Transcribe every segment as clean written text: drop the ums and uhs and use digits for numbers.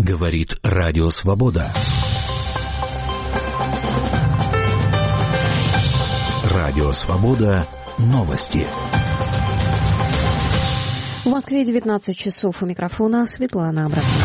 Говорит Радио Свобода. Радио Свобода. Новости. В Москве 19 часов. У микрофона Светлана Абрахамова.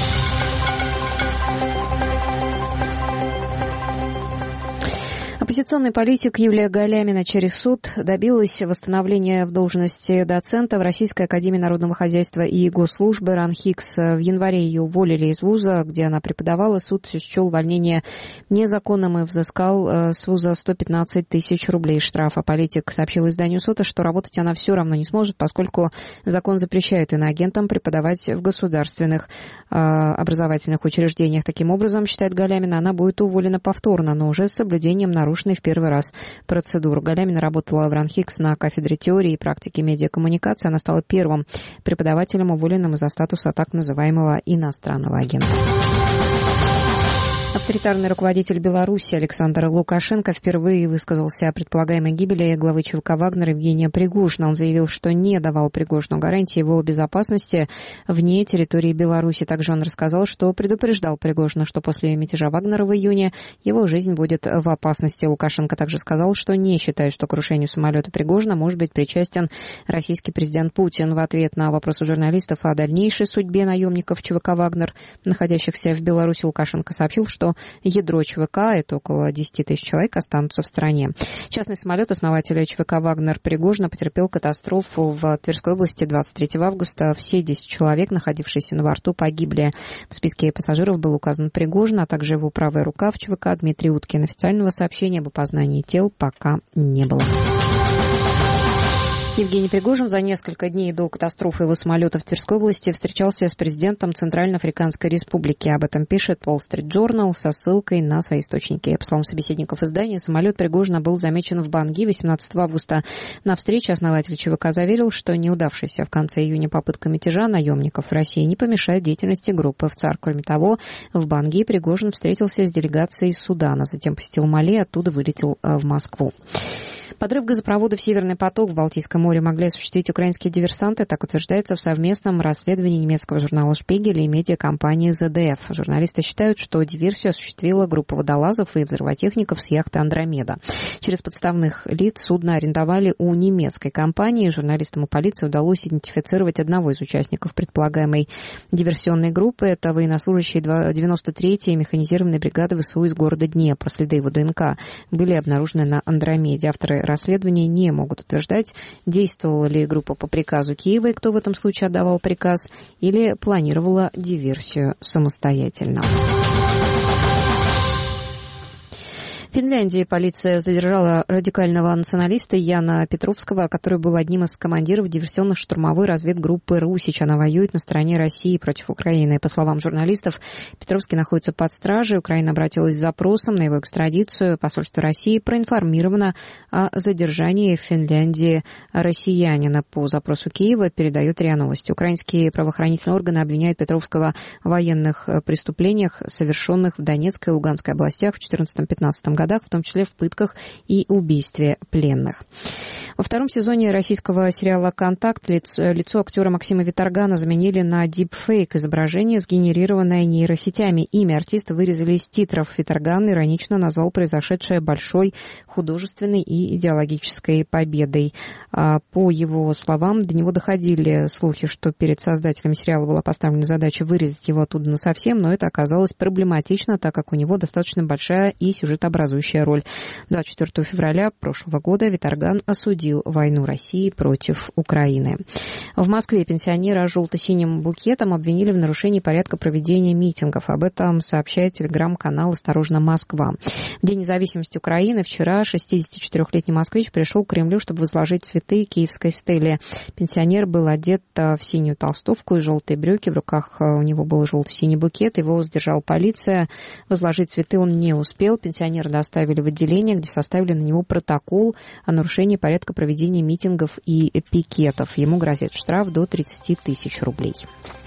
Оппозиционный политик Юлия Галямина через суд добилась восстановления в должности доцента в Российской академии народного хозяйства и госслужбы РАНХИКС. В январе ее уволили из вуза, где она преподавала. Суд счел увольнение незаконным и взыскал с вуза 115 тысяч рублей штрафа. Политик сообщил изданию СОТА, что работать она все равно не сможет, поскольку закон запрещает иноагентам преподавать в государственных образовательных учреждениях. Таким образом, считает Галямина, она будет уволена повторно, но уже с соблюдением нарушенной в первый раз процедуру. Галямина работала в РАНХИКС на кафедре теории и практики медиакоммуникации. Она стала первым преподавателем, уволенным из-за статуса так называемого иностранного агента. Авторитарный руководитель Беларуси Александр Лукашенко впервые высказался о предполагаемой гибели главы ЧВК «Вагнер» Евгения Пригожина. Он заявил, что не давал Пригожину гарантии его безопасности вне территории Беларуси. Также он рассказал, что предупреждал Пригожина, что после мятежа Вагнера в июне его жизнь будет в опасности. Лукашенко также сказал, что не считает, что к крушению самолета Пригожина может быть причастен российский президент Путин. В ответ на вопросы журналистов о дальнейшей судьбе наемников ЧВК «Вагнер», находящихся в Беларуси, Лукашенко сообщил, что ядро ЧВК, это около 10 тысяч человек, останутся в стране. Частный самолет основателя ЧВК «Вагнер» Пригожина потерпел катастрофу в Тверской области 23 августа. Все 10 человек, находившиеся на борту, погибли. В списке пассажиров был указан Пригожин, а также его правая рука в ЧВК Дмитрий Уткин. Официального сообщения об опознании тел пока не было. Евгений Пригожин за несколько дней до катастрофы его самолета в Тверской области встречался с президентом Центральноафриканской Республики. Об этом пишет Wall Street Journal со ссылкой на свои источники. По словам собеседников издания, самолет Пригожина был замечен в Банги 18 августа. На встрече основатель ЧВК заверил, что неудавшаяся в конце июня попытка мятежа наемников в России не помешает деятельности группы в ЦАР. Кроме того, в Банги Пригожин встретился с делегацией из Судана, затем посетил Мали, оттуда вылетел в Москву. Подрыв газопровода в «Северный поток» в Балтийском море могли осуществить украинские диверсанты, так утверждается в совместном расследовании немецкого журнала «Шпигель» и медиакомпании ZDF. Журналисты считают, что диверсию осуществила группа водолазов и взрывотехников с яхты «Андромеда». Через подставных лиц судно арендовали у немецкой компании. Журналистам и полиции удалось идентифицировать одного из участников предполагаемой диверсионной группы. Это военнослужащий 93-й механизированной бригады ВСУ из города Днепр. Следы его ДНК были обнаружены на «Андромеде». Авторы расследования не могут утверждать, действовала ли группа по приказу Киева и кто в этом случае отдавал приказ, или планировала диверсию самостоятельно. В Финляндии полиция задержала радикального националиста Яна Петровского, который был одним из командиров диверсионно-штурмовой разведгруппы «Русич». Она воюет на стороне России против Украины. По словам журналистов, Петровский находится под стражей. Украина обратилась с запросом на его экстрадицию. Посольство России проинформировано о задержании в Финляндии россиянина. По запросу Киева передает РИА Новости. Украинские правоохранительные органы обвиняют Петровского в военных преступлениях, совершенных в Донецкой и Луганской областях в 2014-2015 годах, в том числе в пытках и убийстве пленных. Во втором сезоне российского сериала «Контакт» лицо актера Максима Виторгана заменили на дипфейк, изображение, сгенерированное нейросетями. Имя артиста вырезали из титров. Виторган иронично назвал произошедшее большой художественной и идеологической победой. По его словам, до него доходили слухи, что перед создателями сериала была поставлена задача вырезать его оттуда насовсем, но это оказалось проблематично, так как у него достаточно большая и сюжетообразующая роль. 24 февраля прошлого года Виторган осудил войну России против Украины. В Москве пенсионера с желто-синим букетом обвинили в нарушении порядка проведения митингов. Об этом сообщает телеграм-канал «Осторожно, Москва». В День независимости Украины вчера 64-летний москвич пришел к Кремлю, чтобы возложить цветы киевской стеле. Пенсионер был одет в синюю толстовку и желтые брюки. В руках у него был желто-синий букет. Его задержала полиция. Возложить цветы он не успел. Пенсионера доставили в отделение, где составили на него протокол о нарушении порядка проведения митингов и пикетов. Ему грозит штраф до 30 тысяч рублей.